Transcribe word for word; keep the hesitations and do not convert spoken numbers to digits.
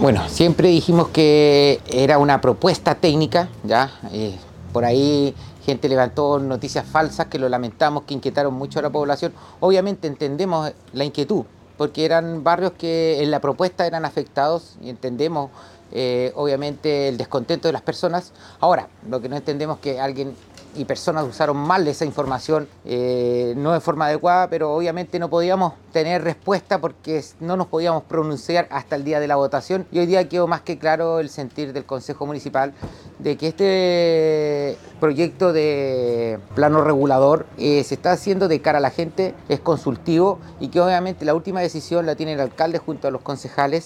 Bueno, siempre dijimos que era una propuesta técnica, ¿ya? Eh, por ahí gente levantó noticias falsas que lo lamentamos, que inquietaron mucho a la población. Obviamente entendemos la inquietud, porque eran barrios que en la propuesta eran afectados y entendemos eh, obviamente el descontento de las personas. Ahora, lo que no entendemos es que alguien y personas usaron mal esa información, eh, no de forma adecuada, pero obviamente no podíamos tener respuesta porque no nos podíamos pronunciar hasta el día de la votación. Y hoy día quedó más que claro el sentir del Consejo Municipal de que este proyecto de plano regulador eh, se está haciendo de cara a la gente, es consultivo y que obviamente la última decisión la tiene el alcalde junto a los concejales